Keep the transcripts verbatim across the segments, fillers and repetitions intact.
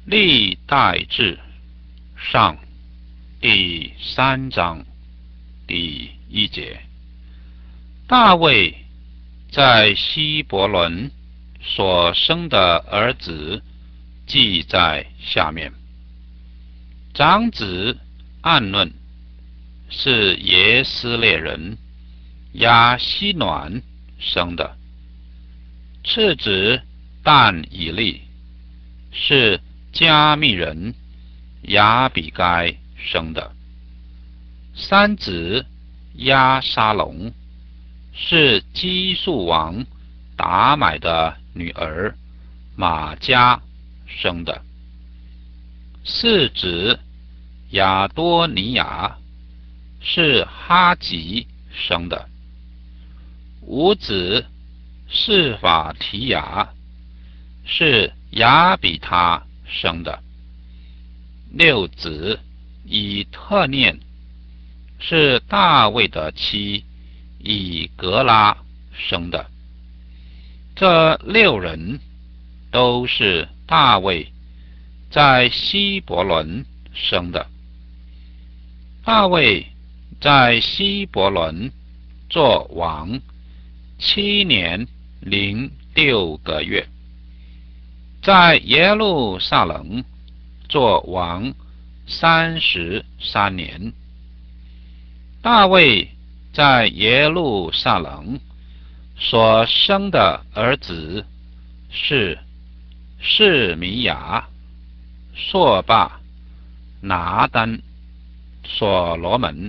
历代志上第三章第一节，大卫在希伯伦所生的儿子记在下面。长子暗论是耶斯列人亚希暖生的，次子但以利是加密人亚比该生的，三子押沙龙是基述王达买的女儿玛迦生的，四子亚多尼亚是哈吉生的，五子示法提亚是亚比他生的，六子以特念是大卫的妻以格拉生的。这六人都是大卫在希伯伦生的。大卫在希伯伦做王七年零六个月，在耶路撒冷做王三十三年。大卫在耶路撒冷所生的儿子是示米亚、朔巴、拿单、所罗门。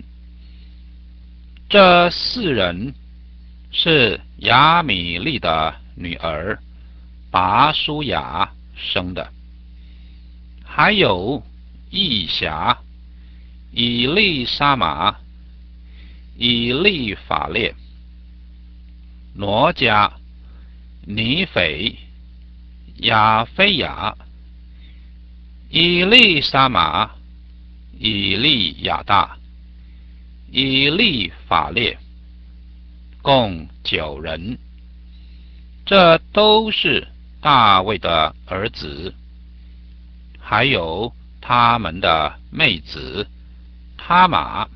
这四人是亚米利的女儿拔舒雅生的，还有以辖、以利沙玛、以利法列、挪迦、尼斐、亚非亚、以利沙玛、以利亚大、以利法列，共九人。这都是大卫的儿子，还有他们的妹子他玛。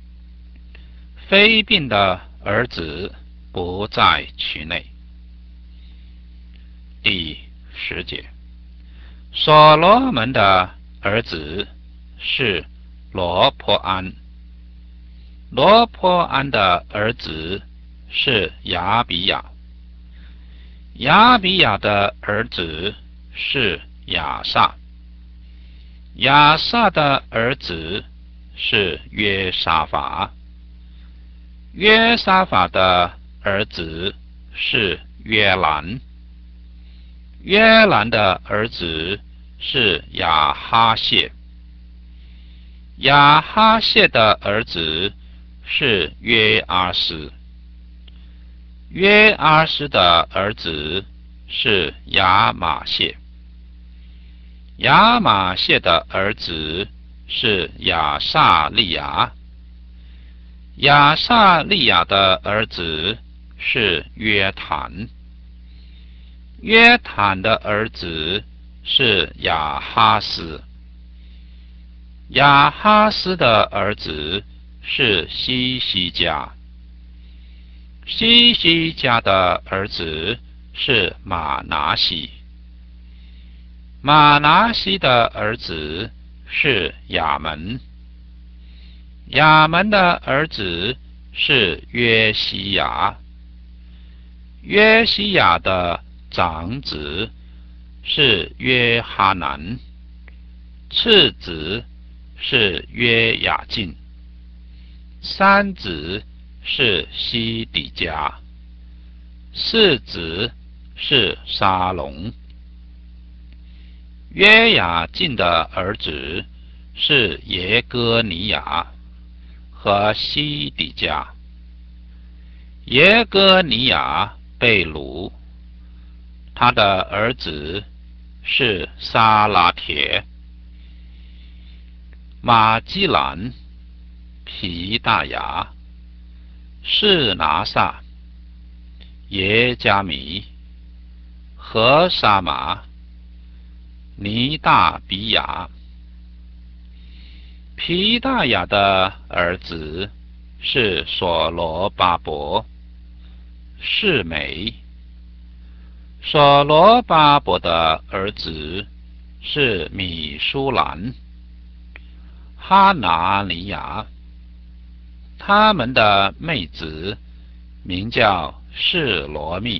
非并的儿子不在其内。第十节，所罗门的儿子是罗坡安，罗坡安的儿子是亚比亚，亚比亚的儿子是亚撒，亚撒的儿子是约沙法，约沙法的儿子是约兰，约兰的儿子是亚哈谢，亚哈谢的儿子是约阿斯，约阿斯的儿子是亚玛谢，亚玛谢的儿子是亚撒利亚，亚撒利亚的儿子是约坦，约坦的儿子是亚哈斯，亚哈斯的儿子是西西家，西西家的儿子是马拿西，马拿西的儿子是亚门，亚门的儿子是约西亚，约西亚的长子是约哈南，次子是约雅敬，三子是西底家，四子是沙龙。约雅敬的儿子是耶哥尼亚和西底家。耶哥尼亚被掳，他的儿子是撒拉铁、马基兰、皮大雅、士拿撒、耶加米、何沙玛、 尼大比亚。皮大雅的儿子是所罗巴伯、示每。所罗巴伯的儿子是米舒兰、哈拿尼亚。他们的妹子名叫示罗密。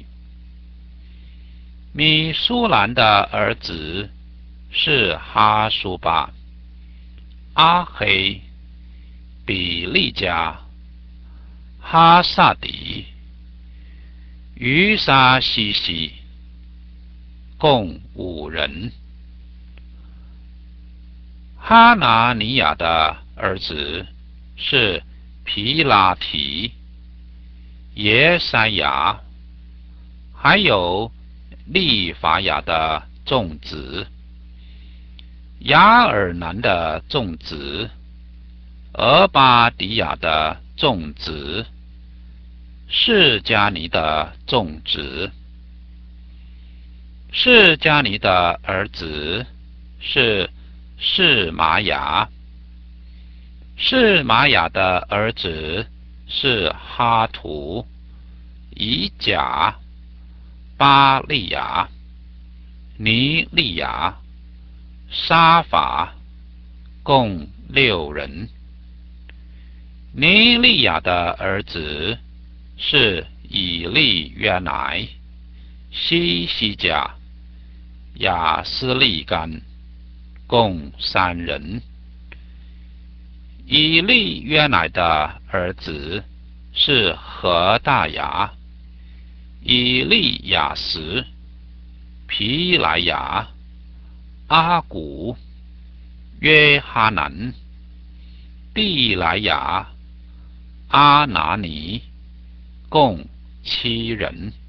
米舒兰的儿子是哈苏巴、阿黑、比利加、哈萨迪、于沙西西，共五人。哈拿尼亚的儿子是皮拉提、耶塞亚，还有利法亚的众子，雅尔南的众子，俄巴迪亚的众子，释迦尼的众子。释迦尼的儿子是示玛雅。示玛雅的儿子是哈图、以甲、巴利亚、尼利亚、沙法，共六人。尼利亚的儿子是以利约乃、西西甲、亚斯利干，共三人。以利约乃的儿子是何大雅、以利亚实、皮莱雅、阿古、约哈南、毕莱雅、阿拿尼，共七人。